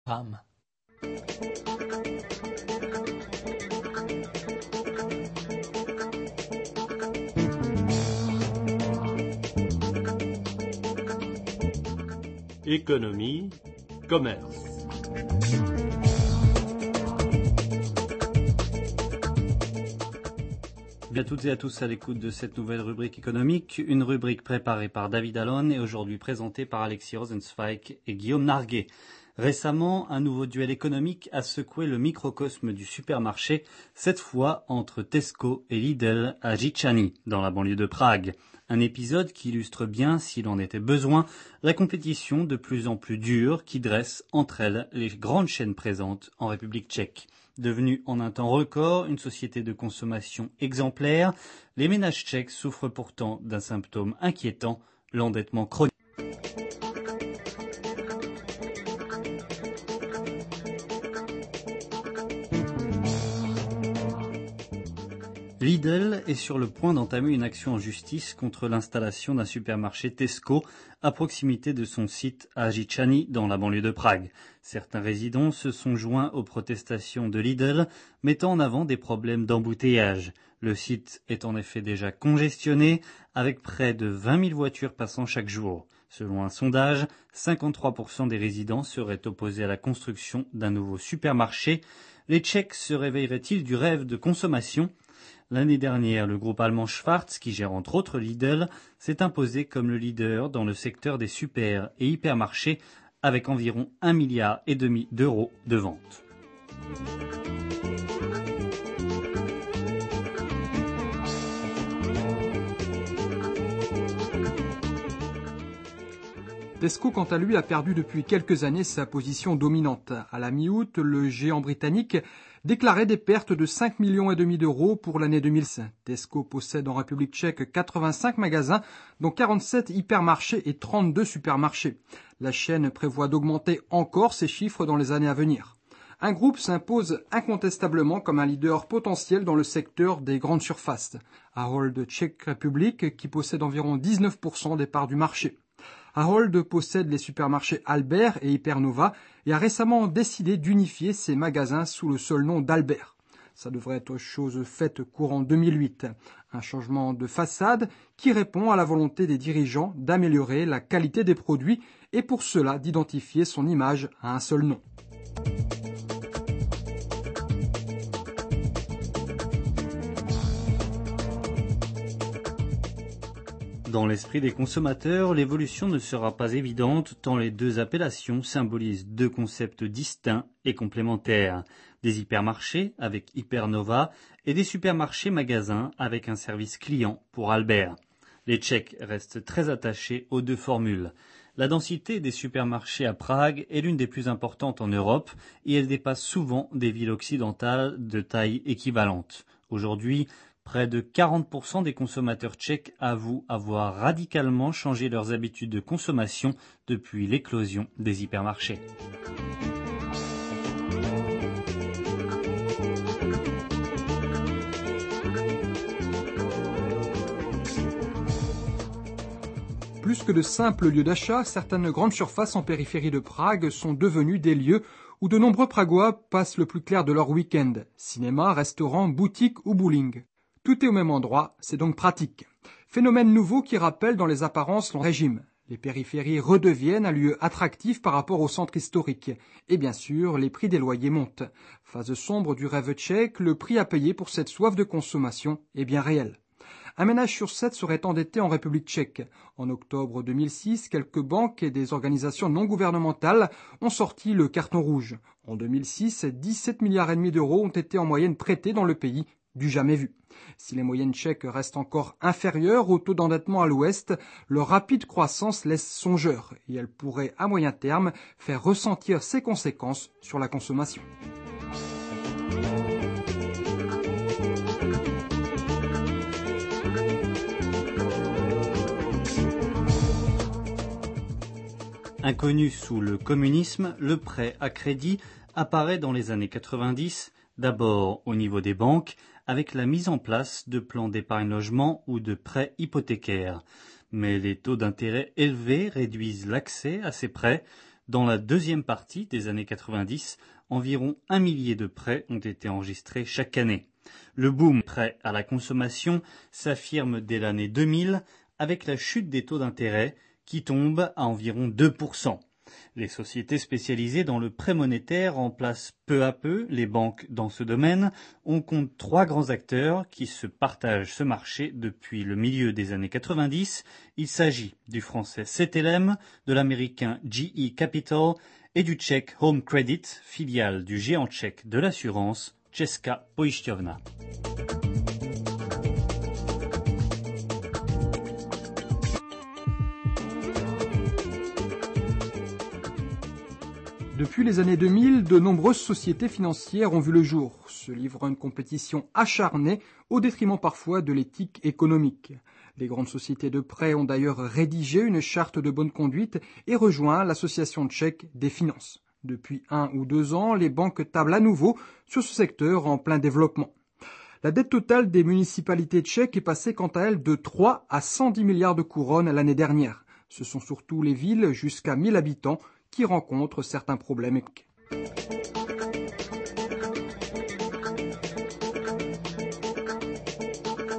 Pam. Économie, commerce. Bien à toutes et à tous à l'écoute de cette nouvelle rubrique économique, une rubrique préparée par David Allon et aujourd'hui présentée par Alexis Rosenzweig et Guillaume Narguet. Récemment, un nouveau duel économique a secoué le microcosme du supermarché, cette fois entre Tesco et Lidl à Žitňany, dans la banlieue de Prague. Un épisode qui illustre bien, s'il en était besoin, la compétition de plus en plus dure qui dresse entre elles les grandes chaînes présentes en République tchèque. Devenue en un temps record une société de consommation exemplaire, les ménages tchèques souffrent pourtant d'un symptôme inquiétant, l'endettement chronique. Lidl est sur le point d'entamer une action en justice contre l'installation d'un supermarché Tesco à proximité de son site à Žitňany dans la banlieue de Prague. Certains résidents se sont joints aux protestations de Lidl, mettant en avant des problèmes d'embouteillage. Le site est en effet déjà congestionné, avec près de 20 000 voitures passant chaque jour. Selon un sondage, 53% des résidents seraient opposés à la construction d'un nouveau supermarché. Les Tchèques se réveilleraient-ils du rêve de consommation ? L'année dernière, le groupe allemand Schwarz, qui gère entre autres Lidl, s'est imposé comme le leader dans le secteur des super et hypermarchés avec environ 1,5 milliard d'euros de ventes. Tesco, quant à lui, a perdu depuis quelques années sa position dominante. À la mi-août, le géant britannique déclarait des pertes de 5,5 millions d'euros pour l'année 2006. Tesco possède en République tchèque 85 magasins, dont 47 hypermarchés et 32 supermarchés. La chaîne prévoit d'augmenter encore ces chiffres dans les années à venir. Un groupe s'impose incontestablement comme un leader potentiel dans le secteur des grandes surfaces. Ahold Czech Republic, qui possède environ 19% des parts du marché. Ahold possède les supermarchés Albert et Hypernova et a récemment décidé d'unifier ses magasins sous le seul nom d'Albert. Ça devrait être chose faite courant 2008. Un changement de façade qui répond à la volonté des dirigeants d'améliorer la qualité des produits et pour cela d'identifier son image à un seul nom. Dans l'esprit des consommateurs, l'évolution ne sera pas évidente tant les deux appellations symbolisent deux concepts distincts et complémentaires. Des hypermarchés avec Hypernova et des supermarchés magasins avec un service client pour Albert. Les Tchèques restent très attachés aux deux formules. La densité des supermarchés à Prague est l'une des plus importantes en Europe et elle dépasse souvent des villes occidentales de taille équivalente. Aujourd'hui, près de 40% des consommateurs tchèques avouent avoir radicalement changé leurs habitudes de consommation depuis l'éclosion des hypermarchés. Plus que de simples lieux d'achat, certaines grandes surfaces en périphérie de Prague sont devenues des lieux où de nombreux Pragois passent le plus clair de leur week-end. Cinéma, restaurants, boutiques ou bowling. Tout est au même endroit, c'est donc pratique. Phénomène nouveau qui rappelle dans les apparences le régime. Les périphéries redeviennent un lieu attractif par rapport au centre historique. Et bien sûr, les prix des loyers montent. Phase sombre du rêve tchèque, le prix à payer pour cette soif de consommation est bien réel. Un ménage sur 7 serait endetté en République tchèque. En octobre 2006, quelques banques et des organisations non gouvernementales ont sorti le carton rouge. En 2006, 17,5 milliards d'euros ont été en moyenne prêtés dans le pays, du jamais vu. Si les moyennes tchèques restent encore inférieures au taux d'endettement à l'ouest, leur rapide croissance laisse songeur et elle pourrait à moyen terme faire ressentir ses conséquences sur la consommation. Inconnu sous le communisme, le prêt à crédit apparaît dans les années 90, d'abord au niveau des banques, avec la mise en place de plans d'épargne logement ou de prêts hypothécaires. Mais les taux d'intérêt élevés réduisent l'accès à ces prêts. Dans la deuxième partie des années 90, environ 1 millier de prêts ont été enregistrés chaque année. Le boom prêt à la consommation s'affirme dès l'année 2000 avec la chute des taux d'intérêt qui tombe à environ 2%. Les sociétés spécialisées dans le prêt monétaire remplacent peu à peu les banques dans ce domaine. On compte 3 grands acteurs qui se partagent ce marché depuis le milieu des années 90. Il s'agit du français CTLM, de l'américain GE Capital et du tchèque Home Credit, filiale du géant tchèque de l'assurance Česká pojišťovna. Depuis les années 2000, de nombreuses sociétés financières ont vu le jour, se livrant à une compétition acharnée au détriment parfois de l'éthique économique. Les grandes sociétés de prêt ont d'ailleurs rédigé une charte de bonne conduite et rejoint l'Association tchèque des finances. Depuis 1 ou 2 ans, les banques tablent à nouveau sur ce secteur en plein développement. La dette totale des municipalités tchèques est passée quant à elle de 3 à 110 milliards de couronnes l'année dernière. Ce sont surtout les villes jusqu'à 1000 habitants qui rencontrent certains problèmes économiques.